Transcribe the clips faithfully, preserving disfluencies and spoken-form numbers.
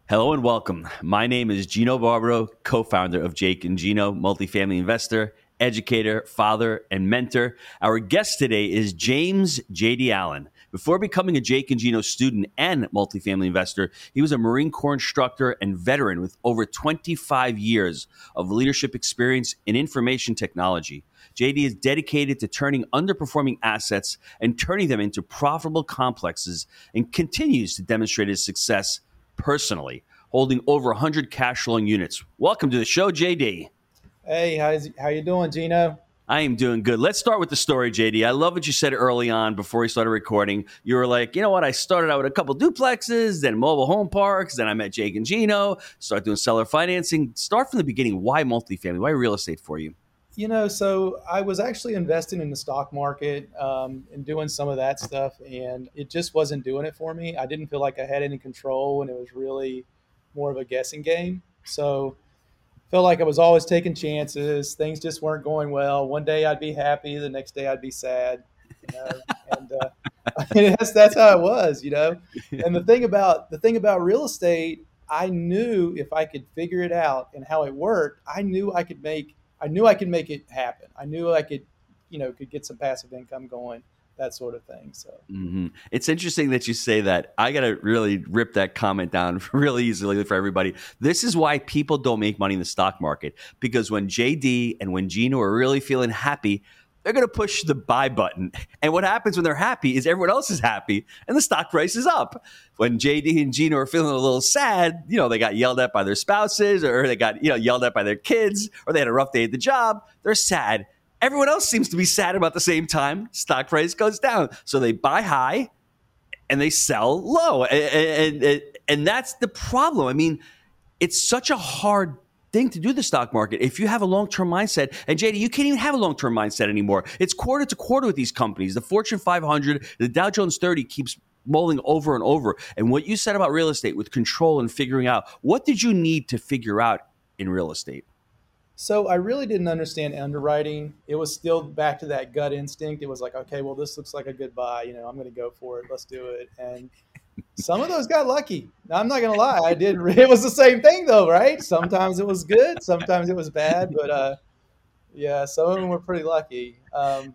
Hello and welcome. My name is Gino Barbaro, co-founder of Jake and Gino, multifamily investor, educator, father, and mentor. Our guest today is James J D. Allen. Before becoming a Jake and Gino student and multifamily investor, he was a Marine Corps instructor and veteran with over twenty-five years of leadership experience in information technology. J D is dedicated to turning underperforming assets and turning them into profitable complexes and continues to demonstrate his success personally, holding over one hundred cash flowing units. Welcome to the show, J D. Hey, how's how you doing, Gino? I am doing good. Let's start with the story, J D. I love what you said early on before we started recording. You were like, you know what? I started out with a couple duplexes, then mobile home parks, then I met Jake and Gino, started doing seller financing. Start from the beginning. Why multifamily? Why real estate for you? You know, so I was actually investing in the stock market um, and doing some of that stuff, and it just wasn't doing it for me. I didn't feel like I had any control, and it was really more of a guessing game. So felt like I was always taking chances. Things just weren't going well. One day I'd be happy, the next day I'd be sad, you know. And uh, that's that's how it was, you know. And the thing about the thing about real estate, I knew if I could figure it out and how it worked, I knew I could make I knew I could make it happen. I knew I could, you know, could get some passive income going, that sort of thing. So Mm-hmm. It's interesting that you say that. I got to really rip that comment down really easily for everybody. This is why people don't make money in the stock market, because when J D and when Gino are really feeling happy, they're going to push the buy button. And what happens when they're happy is everyone else is happy and the stock price is up. When J D and Gino are feeling a little sad, you know, they got yelled at by their spouses, or they got, you know, yelled at by their kids, or they had a rough day at the job, they're sad. Everyone else seems to be sad about the same time. Stock price goes down. So they buy high and they sell low. And, and, and that's the problem. I mean, it's such a hard thing to do the stock market if you have a long-term mindset. And J D, you can't even have a long-term mindset anymore. It's quarter to quarter with these companies. The Fortune five hundred, the Dow Jones thirty keeps rolling over and over. And what you said about real estate with control and figuring out, what did you need to figure out in real estate? So I really didn't understand underwriting. It was still back to that gut instinct. It was like, okay, well, this looks like a good buy. You know, I'm going to go for it. Let's do it. And some of those got lucky. Now, I'm not going to lie. I did. It was the same thing though, right? Sometimes it was good. Sometimes it was bad. But uh, yeah, some of them were pretty lucky. Um,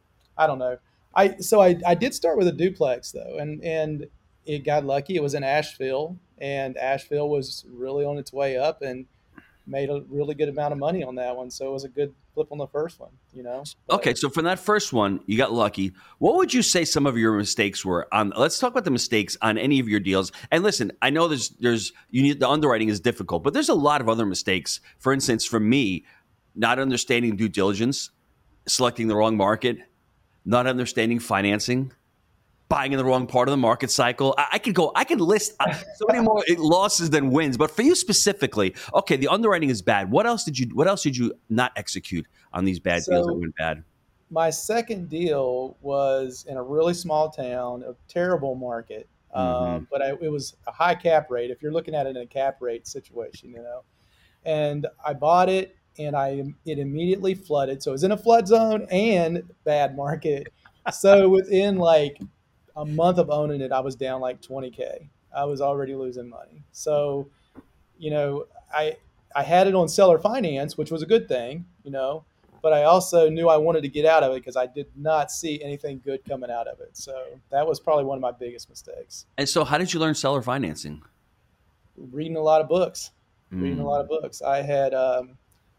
I don't know. I so I, I did start with a duplex though, and and it got lucky. It was in Asheville, and Asheville was really on its way up, and made a really good amount of money on that one. So it was a good flip on the first one, you know. But, Okay, so from that first one, you got lucky. What would you say some of your mistakes were on? Let's talk about the mistakes on any of your deals. And listen, I know there's there's you need the underwriting is difficult, but there's a lot of other mistakes. For instance, for me, not understanding due diligence, selecting the wrong market, not understanding financing, buying in the wrong part of the market cycle. I, I could go, I could list uh, so many more losses than wins. But for you specifically, okay, the underwriting is bad. What else did you? What else did you not execute on these bad deals that so went bad? my second deal was in a really small town, a terrible market. Hmm. Um, but I, it was a high cap rate. If you're looking at it in a cap rate situation, you know, and I bought it and I, it immediately flooded. So it was in a flood zone and bad market. So within like a month of owning it, I was down like twenty K. I was already losing money. So, you know, I I had it on seller finance, which was a good thing, you know, but I also knew I wanted to get out of it because I did not see anything good coming out of it. So that was probably one of my biggest mistakes. And so, how did you learn seller financing? Reading a lot of books, reading a lot Mm, of books. I had, um,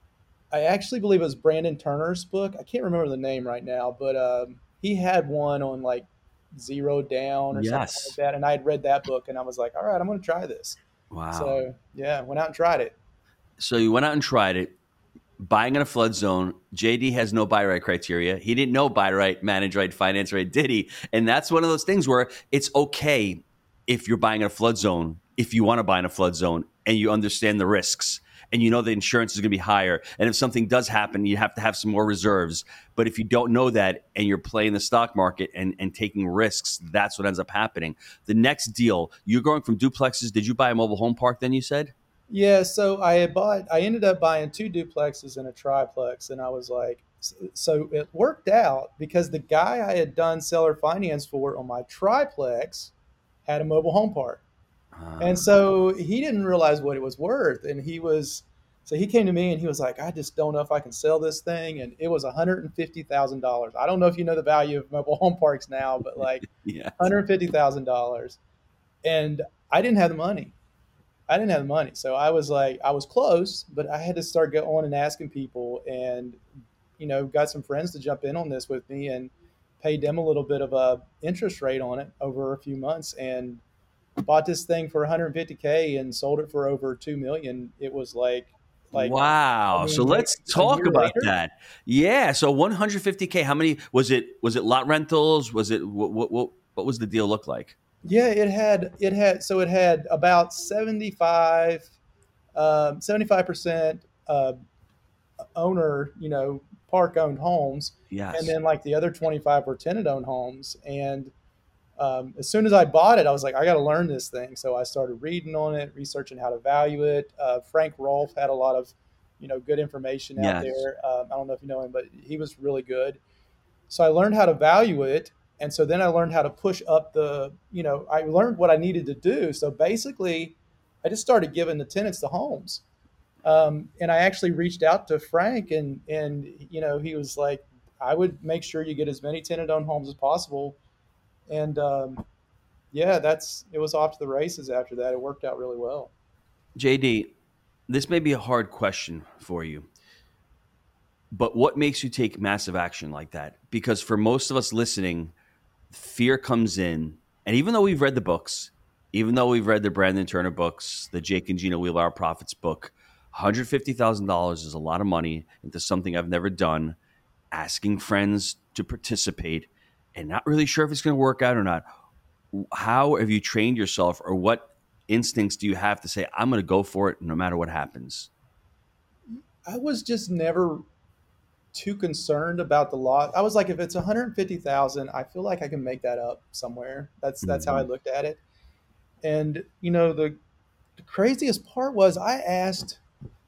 I actually believe it was Brandon Turner's book. I can't remember the name right now, but um, he had one on like zero down or something like yes. that. And I had read that book and I was like, all right, I'm going to try this. Wow. So yeah, went out and tried it. So you went out and tried it. Buying in a flood zone, J D has no buy right criteria. He didn't know buy right, manage right, finance right, did he? And that's one of those things where it's okay if you're buying in a flood zone, if you want to buy in a flood zone and you understand the risks and you know the insurance is going to be higher. And if something does happen, you have to have some more reserves. But if you don't know that and you're playing the stock market and, and taking risks, that's what ends up happening. The next deal, you're going from duplexes. Did you buy a mobile home park then, you said? Yeah, so I had bought, I ended up buying two duplexes and a triplex, and I was like, so it worked out because the guy I had done seller finance for on my triplex had a mobile home park. And so he didn't realize what it was worth. And he was, so he came to me and he was like, I just don't know if I can sell this thing. And it was one hundred fifty thousand dollars. I don't know if you know the value of mobile home parks now, but like Yes. one hundred fifty thousand dollars. And I didn't have the money. I didn't have the money. So I was like, I was close, but I had to start going and asking people, and, you know, got some friends to jump in on this with me and paid them a little bit of a interest rate on it over a few months, and bought this thing for one hundred fifty K and sold it for over two million. It was like, like, I Wow. So mean, like let's a talk year about later. that. Yeah. So one hundred fifty K, how many was it? Was it lot rentals? Was it, what, what, what, what was the deal look like? Yeah, it had, it had, so it had about seventy-five, um, seventy-five percent, uh, owner, you know, park owned homes. And Yes. then like the other twenty-five were tenant owned homes. And um, as soon as I bought it, I was like, I got to learn this thing. So I started reading on it, researching how to value it. Uh, Frank Rolfe had a lot of, you know, good information out Yes. there. Um, I don't know if you know him, but he was really good. So I learned how to value it. And so then I learned how to push up the, you know, I learned what I needed to do. So basically, I just started giving the tenants the homes. Um, and I actually reached out to Frank, and, and, you know, he was like, I would make sure you get as many tenant owned homes as possible. And, um, yeah, that's, it was off to the races after that. It worked out really well. J D, this may be a hard question for you, but what makes you take massive action like that? Because for most of us listening, fear comes in. And even though we've read the books, even though we've read the Brandon Turner books, the Jake and Gina Wheeler Our Profits book, one hundred fifty thousand dollars is a lot of money into something I've never done, asking friends to participate and not really sure if it's going to work out or not. How have you trained yourself, or what instincts do you have to say, I'm going to go for it no matter what happens? I was just never too concerned about the lot. I was like, if it's one hundred fifty thousand, I feel like I can make that up somewhere. That's, that's how I Mm-hmm. looked at it. And, you know, the, the craziest part was I asked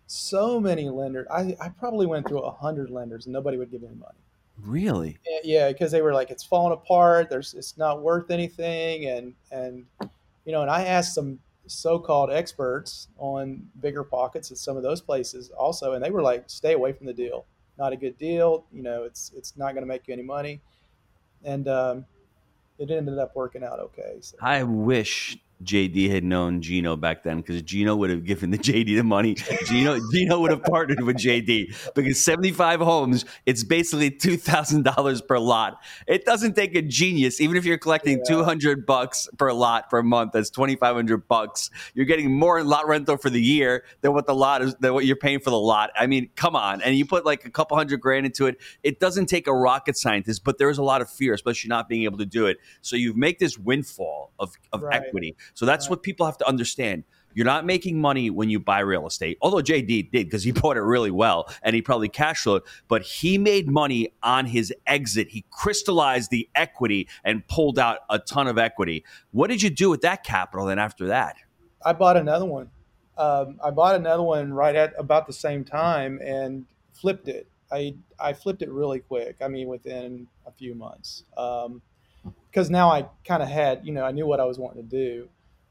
so many lenders. I, I probably went through a hundred lenders and nobody would give me money. Really? Yeah, because they were like, it's falling apart. There's, it's not worth anything. And, and, you know, and I asked some so-called experts on Bigger Pockets at some of those places also, and they were like, stay away from the deal. Not a good deal. You know, it's, it's not going to make you any money. And, um, it ended up working out okay. So. I wish J D had known Gino back then, because Gino would have given the J D the money. Gino Gino would have partnered with J D, because seventy-five homes, it's basically two thousand dollars per lot. It doesn't take a genius. Even if you're collecting Yeah. two hundred bucks per lot per month, that's twenty-five hundred bucks. You're getting more in lot rental for the year than what the lot is, than what you're paying for the lot. I mean, come on. And you put like a couple hundred grand into it. It doesn't take a rocket scientist, but there's a lot of fear, especially not being able to do it. So you make this windfall of, of Right. equity. So that's Right. what people have to understand. You're not making money when you buy real estate, although J D did, because he bought it really well and he probably cash flowed, but he made money on his exit. He crystallized the equity and pulled out a ton of equity. What did you do with that capital then after that? I bought another one. Um, I bought another one right at about the same time and flipped it. I I flipped it really quick. I mean, within a few months, um, because now I kind of had, you know, I knew what I was wanting to do.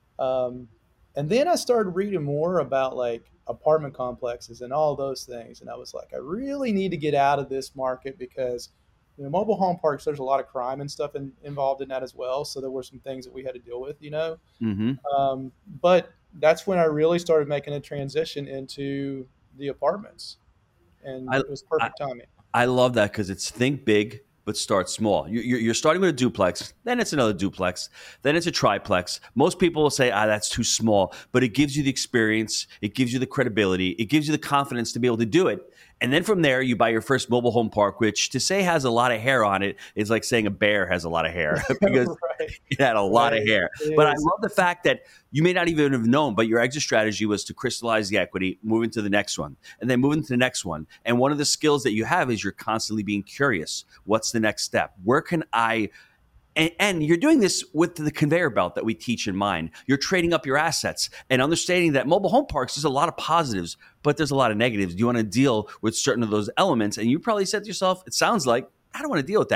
Um, and then I started reading more about like apartment complexes and all those things, and I was like, I really need to get out of this market because, you know, mobile home parks, there's a lot of crime and stuff in, involved in that as well. So there were some things that we had to deal with, you know. Mm-hmm. Um, but that's when I really started making a transition into the apartments, and I, it was I, perfect timing. I love that, because it's think big, but start small. You- You're starting with a duplex, then it's another duplex, then it's a triplex. Most people will say, ah, that's too small, but it gives you the experience, it gives you the credibility, it gives you the confidence to be able to do it. And then from there, you buy your first mobile home park, which to say has a lot of hair on it is like saying a bear has a lot of hair, because Right. it had a lot Right. of hair. It But I is. love the fact that you may not even have known, but your exit strategy was to crystallize the equity, move into the next one, and then move into the next one. And one of the skills that you have is you're constantly being curious. What's the next step? Where can I... And, and you're doing this with the conveyor belt that we teach in mind. You're trading up your assets and understanding that mobile home parks, there's a lot of positives, but there's a lot of negatives. You want to deal with certain of those elements. And you probably said to yourself, it sounds like, I don't want to deal with that.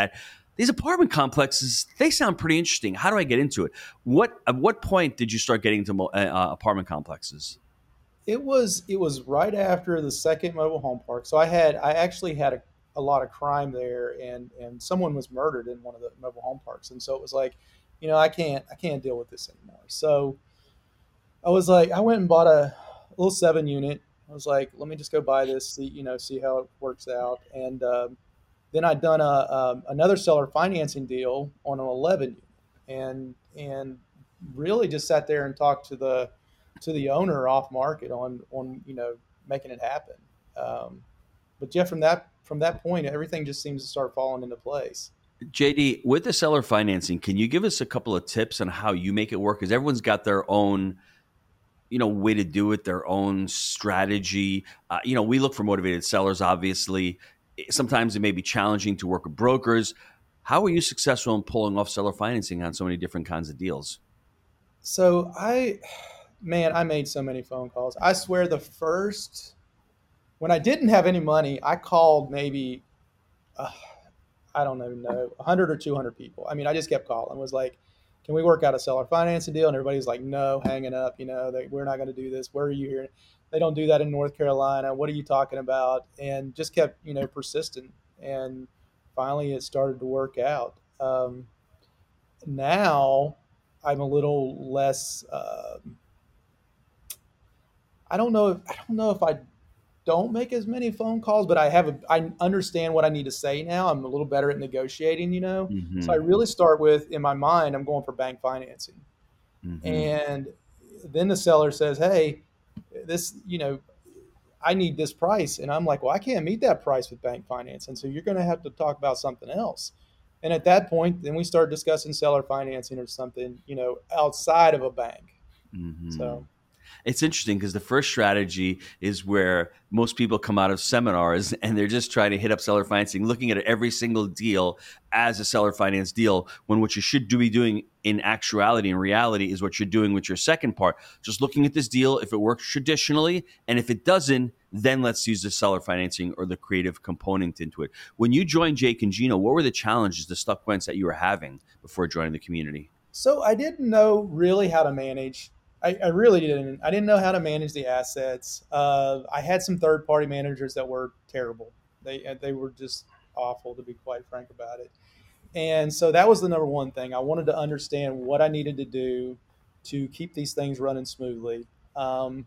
These apartment complexes, they sound pretty interesting. How do I get into it? What At what point did you start getting into mo- uh, uh, apartment complexes? It was it was right after the second mobile home park. So I had I actually had a, a lot of crime there, and and someone was murdered in one of the mobile home parks, and so it was like, you know, I can't I can't deal with this anymore. So I was like, I went and bought a little seven unit. I was like, let me just go buy this, see you know, see how it works out, and um, then I'd done a um, another seller financing deal on an eleven unit, and and really just sat there and talked to the to the owner off market on on you know making it happen. Um, but yeah, from that from that point, everything just seems to start falling into place. J D, with the seller financing, can you give us a couple of tips on how you make it work? Because everyone's got their own, you know, way to do it, their own strategy. Uh, you know, we look for motivated sellers, obviously. Sometimes it may be challenging to work with brokers. How are you successful in pulling off seller financing on so many different kinds of deals? So I, man, I made so many phone calls. I swear, the first when I didn't have any money, I called maybe uh, I don't even know, one hundred or two hundred people. I mean, I just kept calling. Was like, can we work out a seller financing deal? And everybody's like, no, hanging up. You know, they, we're not going to do this. Where are you here? They don't do that in North Carolina. What are you talking about? And just kept, you know, persistent. And finally, it started to work out. Um, now, I'm a little less. Uh, I don't know. If, I don't know if I don't make as many phone calls, but I have a, I understand what I need to say now. I'm a little better at negotiating, you know. So I Hmm. really start with, in my mind, I'm going for bank financing, Hmm. and then the seller says, "Hey, this, you know, I need this price," and I'm like, "Well, I can't meet that price with bank financing, so you're going to have to talk about something else." And at that point, then we start discussing seller financing or something, you know, outside of a bank. Hmm. So It's interesting because the first strategy is where most people come out of seminars and they're just trying to hit up seller financing, looking at every single deal as a seller finance deal, when what you should do be doing in actuality and reality is what you're doing with your second part. Just looking at this deal, if it works traditionally, and if it doesn't, then let's use the seller financing or the creative component into it. When you joined Jake and Gino, what were the challenges, the stuck points that you were having before joining the community? So I didn't know really how to manage. I, I really didn't. I didn't know how to manage the assets. Uh, I had some third party managers that were terrible. They they were just awful, to be quite frank about it. And so that was the number one thing. I wanted to understand what I needed to do to keep these things running smoothly. Um,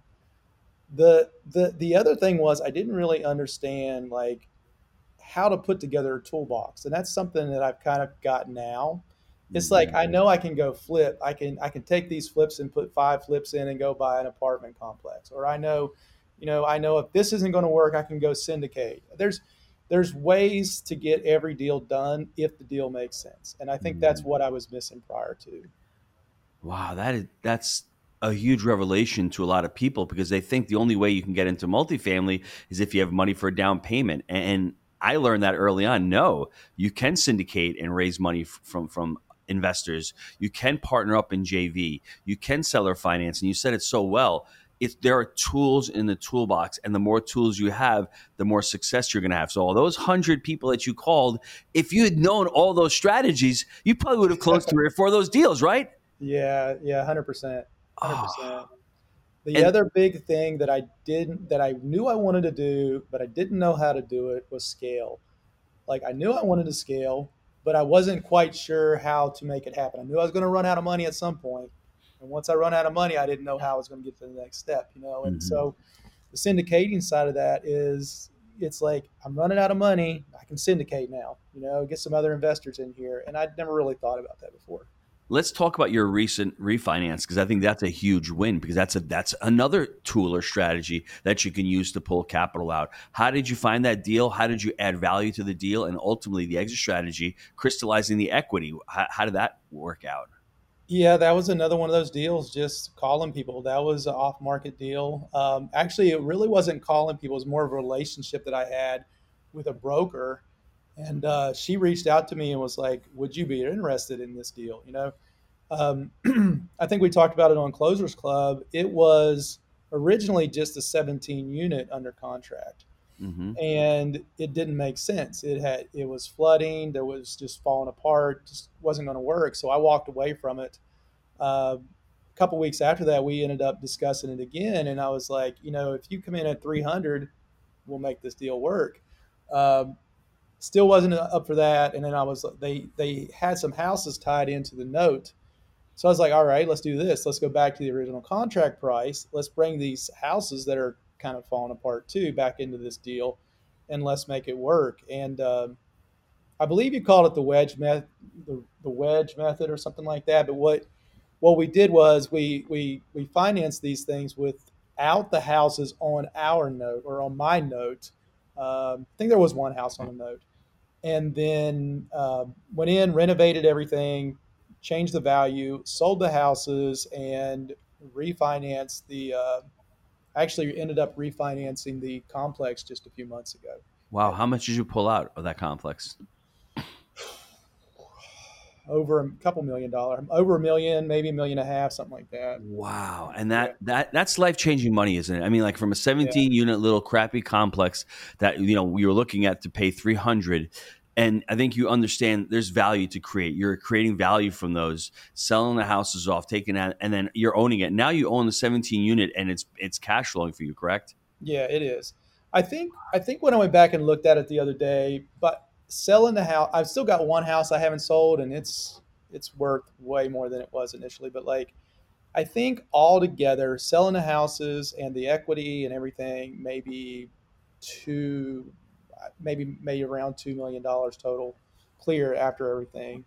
the the the other thing was I didn't really understand like how to put together a toolbox, and that's something that I've kind of got now. It's like Hmm. I know I can go flip. I can I can take these flips and put five flips in and go buy an apartment complex. Or I know, you know, I know if this isn't going to work, I can go syndicate. There's there's ways to get every deal done if the deal makes sense, and I think that's what I was missing prior to. Wow, that is that's a huge revelation to a lot of people because they think the only way you can get into multifamily is if you have money for a down payment. And I learned that early on. No, you can syndicate and raise money f- from from investors. You can partner up in J V. You can seller finance, and you said it so well. It's, there are tools in the toolbox, and the more tools you have, the more success you're going to have. So, all those hundred people that you called, if you had known all those strategies, you probably would have closed three or four of those deals, right? Yeah, yeah, one hundred percent. one hundred percent. Oh, The and other big thing that I didn't that I knew I wanted to do, but I didn't know how to do it was scale. Like I knew I wanted to scale, but I wasn't quite sure how to make it happen. I knew I was going to run out of money at some point, and once I run out of money, I didn't know how I was going to get to the next step. You know, and mhm. so the syndicating side of that is it's like I'm running out of money. I can syndicate now. You know, get some other investors in here, and I'd never really thought about that before. Let's talk about your recent refinance because I think that's a huge win because that's a that's another tool or strategy that you can use to pull capital out. How did you find that deal? How did you add value to the deal? And ultimately, the exit strategy, crystallizing the equity. How, how did that work out? Yeah, that was another one of those deals, just calling people. That was an off market deal. Um, actually, it really wasn't calling people, it was more of a relationship that I had with a broker. And uh, she reached out to me and was like, would you be interested in this deal? You know, um, I think we talked about it on Closers Club. It was originally just a seventeen unit under contract. Mm-hmm. and it didn't make sense. It had it was flooding. There was just falling apart. Just wasn't going to work. So I walked away from it. Uh, a couple weeks after that, we ended up discussing it again, and I was like, you know, if you come in at three hundred, we'll make this deal work. Um, Still wasn't up for that, and then I was they they had some houses tied into the note. So I was like, all right, let's do this. Let's go back to the original contract price. Let's bring these houses that are kind of falling apart too back into this deal, and let's make it work. And um, I believe you called it the wedge method, the, the wedge method, or something like that. But what what we did was we we we financed these things without the houses on our note or on my note. Um, I think there was one house on the note, and then uh, went in, renovated everything, changed the value, sold the houses, and refinanced the. Uh, actually, ended up refinancing the complex just a few months ago. Wow. How much did you pull out of that complex? Over a couple million dollars, over a million, maybe a million and a half, something like that. Wow. And that, yeah. that that's life-changing money, isn't it? I mean, like from a seventeen Yeah. unit little crappy complex that, you know, we were looking at to pay three hundred. And I think you understand there's value to create. You're creating value from those, selling the houses off, taking that, and then you're owning it. Now you own the seventeen unit and it's it's cash flowing for you, correct? Yeah, it is. I think I think when I went back and looked at it the other day, but selling the house, I've still got one house I haven't sold, and it's it's worth way more than it was initially. But like, I think altogether, selling the houses and the equity and everything, maybe two, maybe maybe around two million dollars total, clear after everything.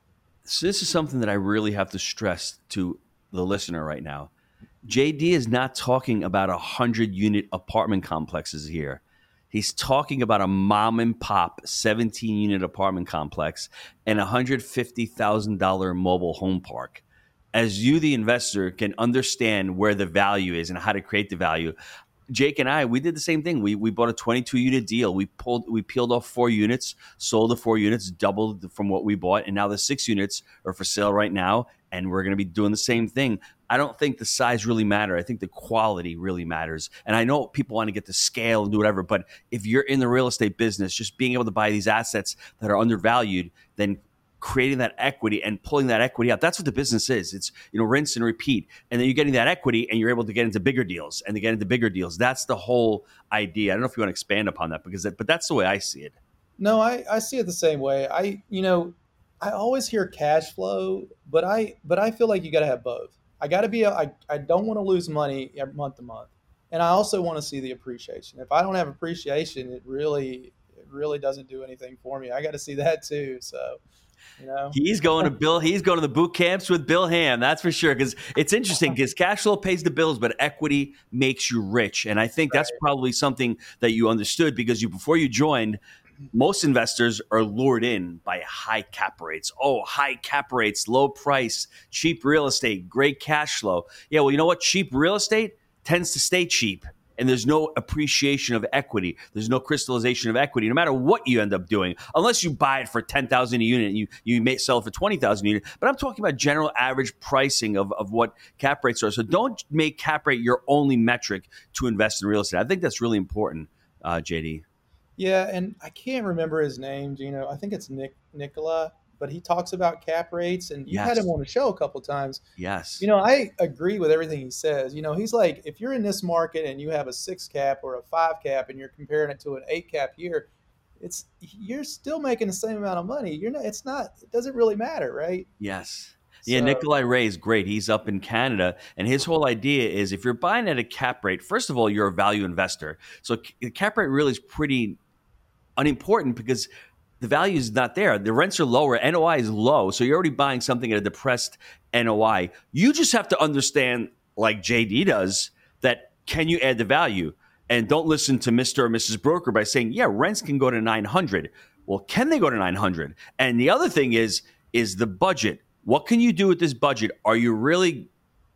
So this is something that I really have to stress to the listener right now. J D is not talking about a hundred unit apartment complexes here. He's talking about a mom and pop seventeen unit apartment complex and a one hundred fifty thousand dollars mobile home park. As you, the investor, can understand where the value is and how to create the value, Jake and I, we did the same thing. We we bought a twenty-two unit deal. We pulled, we peeled off four units, sold the four units, doubled from what we bought, and now the six units are for sale right now. And we're going to be doing the same thing. I don't think the size really matters. I think the quality really matters. And I know people want to get the scale and do whatever, but if you're in the real estate business, just being able to buy these assets that are undervalued, then creating that equity and pulling that equity out. That's what the business is. It's, you know, rinse and repeat. And then you're getting that equity and you're able to get into bigger deals and to get into bigger deals. That's the whole idea. I don't know if you want to expand upon that because that, but that's the way I see it. No, I, I see it the same way. I, you know, I always hear cash flow, but I, but I feel like you got to have both. I got to be, a, I, I don't want to lose money month to month. And I also want to see the appreciation. If I don't have appreciation, it really, it really doesn't do anything for me. I got to see that too. So, you know, he's going to Bill. He's going to the boot camps with Bill Ham. That's for sure. Because it's interesting. Because cash flow pays the bills, but equity makes you rich. And I think that's Right. probably something that you understood because you before you joined, most investors are lured in by high cap rates. Oh, high cap rates, low price, cheap real estate, great cash flow. Yeah, well, you know what? Cheap real estate tends to stay cheap. And there's no appreciation of equity. There's no crystallization of equity, no matter what you end up doing, unless you buy it for ten thousand dollars a unit and you, you may sell it for twenty thousand dollars a unit. But I'm talking about general average pricing of, of what cap rates are. So don't make cap rate your only metric to invest in real estate. I think that's really important, uh, J D. Yeah, and I can't remember his name, Gino. I think it's Nick Nicola, but he talks about cap rates, and you had Yes. him on the show a couple of times. Yes. You know, I agree with everything he says. You know, he's like, if you're in this market and you have a six cap or a five cap, and you're comparing it to an eight cap here, it's you're still making the same amount of money. You're not. It's not. It doesn't really matter, right? Yes. Yeah, So, Nikolai Ray is great. He's up in Canada. And his whole idea is if you're buying at a cap rate, first of all, you're a value investor. So the cap rate really is pretty unimportant because the value is not there. The rents are lower. N O I is low. So you're already buying something at a depressed N O I. You just have to understand, like J D does, that can you add the value? And don't listen to Mister or Missus Broker by saying, yeah, rents can go to nine hundred. Well, can they go to nine hundred? And the other thing is, is the budget. What can you do with this budget? Are you really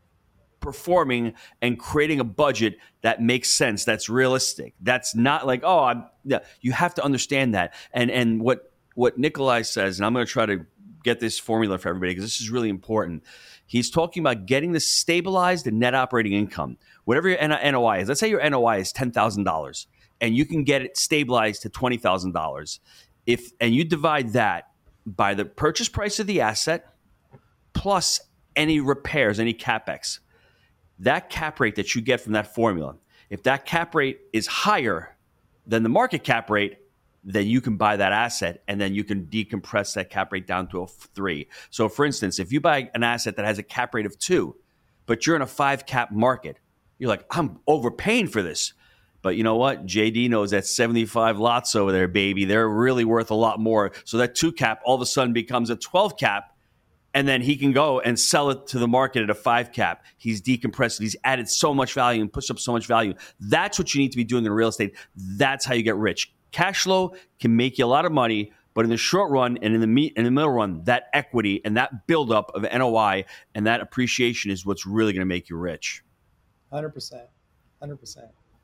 performing and creating a budget that makes sense, that's realistic, that's not like, oh, I'm, yeah, you have to understand that. And and what what Nikolai says, and I'm going to try to get this formula for everybody because this is really important. He's talking about getting the stabilized net operating income, whatever your N O I is. Let's say your N O I is ten thousand dollars. and you can get it stabilized to twenty thousand dollars. If and you divide that by the purchase price of the asset plus any repairs, any capex, that cap rate that you get from that formula, if that cap rate is higher than the market cap rate, then you can buy that asset and then you can decompress that cap rate down to a three. So for instance, if you buy an asset that has a cap rate of two, but you're in a five cap market, you're like, I'm overpaying for this. But you know what? J D knows that seventy-five lots over there, baby, they're really worth a lot more. So that two cap all of a sudden becomes a twelve cap, and then he can go and sell it to the market at a five cap. He's decompressed. He's added so much value and pushed up so much value. That's what you need to be doing in real estate. That's how you get rich. Cash flow can make you a lot of money, but in the short run and in the me- in the middle run, that equity and that buildup of N O I and that appreciation is what's really going to make you rich. one hundred percent. one hundred percent.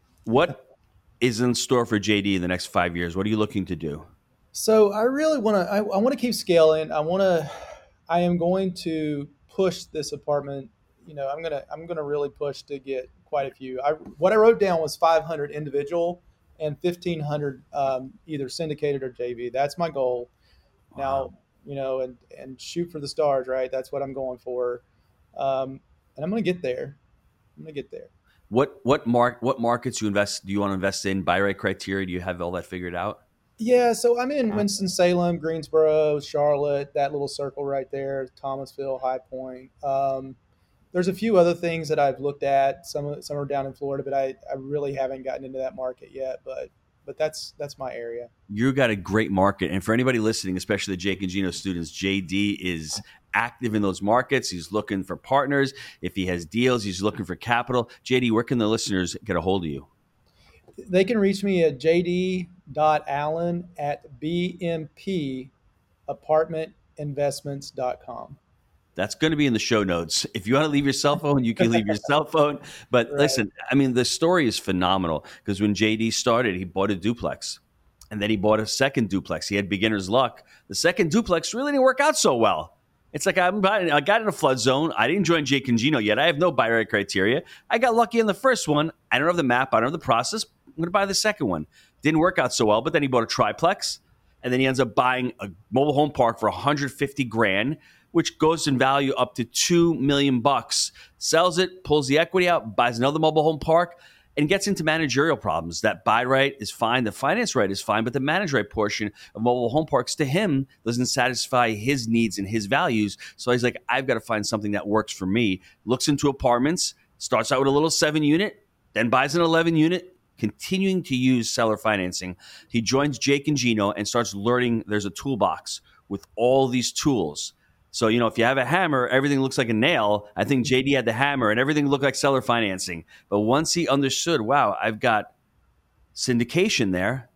What is in store for J D in the next five years? What are you looking to do? So I really want to, I, I want to keep scaling. I want to, I am going to push this apartment. You know, I'm going to, I'm going to really push to get quite a few. I, what I wrote down was five hundred individual and fifteen hundred um, either syndicated or J V. That's my goal. Wow. Now, you know, and, and shoot for the stars, right? That's what I'm going for. Um, and I'm going to get there. I'm going to get there. What what mark what markets you invest? Do you want to invest in? Buy right criteria? Do you have all that figured out? Yeah, so I'm in Winston-Salem, Greensboro, Charlotte, that little circle right there, Thomasville, High Point. Um, there's a few other things that I've looked at. Some some are down in Florida, but I, I really haven't gotten into that market yet. But but that's that's my area. You got a great market, and for anybody listening, especially the Jake and Gino students, J D is active in those markets. He's looking for partners. If he has deals, he's looking for capital. J D, where can the listeners get a hold of you? They can reach me at j d dot allen at b m p apartment investments dot com. That's going to be in the show notes. If you want to leave your cell phone, you can leave your cell phone. But right. Listen, I mean, the story is phenomenal because when J D started, he bought a duplex. And then he bought a second duplex. He had beginner's luck. The second duplex really didn't work out so well. It's like I'm, I got in a flood zone. I didn't join Jake and Gino yet. I have no buy right criteria. I got lucky in the first one. I don't have the map. I don't have the process. I'm going to buy the second one. Didn't work out so well, but then he bought a triplex. And then he ends up buying a mobile home park for one hundred fifty grand, which goes in value up to two million bucks. Sells it, pulls the equity out, buys another mobile home park, and gets into managerial problems. That buy right is fine, the finance right is fine, but the manage right portion of mobile home parks to him doesn't satisfy his needs and his values. So he's like, I've got to find something that works for me. Looks into apartments, starts out with a little seven unit, then buys an eleven unit, continuing to use seller financing. He joins Jake and Gino and starts learning there's a toolbox with all these tools. So, you know, if you have a hammer, everything looks like a nail. I think J D had the hammer and everything looked like seller financing. But once he understood, wow, I've got syndication there.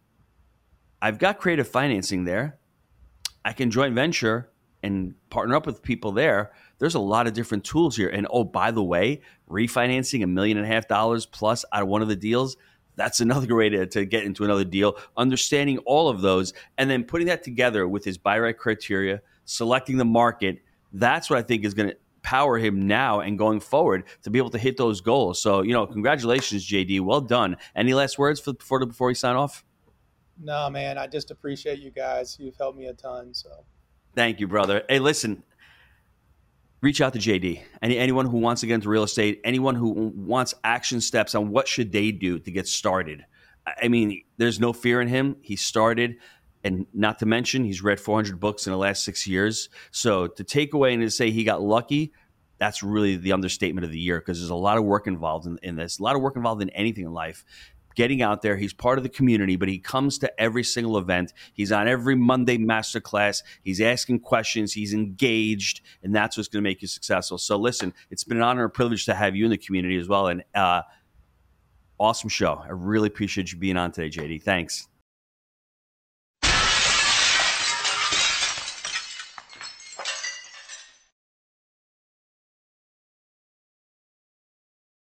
I've got creative financing there. I can joint venture and partner up with people there. There's a lot of different tools here. And oh, by the way, refinancing a million and a half dollars plus out of one of the deals, that's another way to, to get into another deal. Understanding all of those and then putting that together with his buy right criteria, selecting the market, that's what I think is going to power him now and going forward to be able to hit those goals. So, you know, congratulations, J D. Well done. Any last words for, before, before we sign off? No, man, I just appreciate you guys. You've helped me a ton. So thank you, brother. Hey, listen, reach out to J D. Any, anyone who wants to get into real estate, anyone who wants action steps on what should they do to get started. I mean, there's no fear in him. He started. And not to mention, he's read four hundred books in the last six years. So to take away and to say he got lucky, that's really the understatement of the year because there's a lot of work involved in, in this, a lot of work involved in anything in life. Getting out there, he's part of the community, but he comes to every single event. He's on every Monday masterclass. He's asking questions. He's engaged, and that's what's going to make you successful. So listen, it's been an honor and privilege to have you in the community as well. And uh, awesome show. I really appreciate you being on today, J D. Thanks.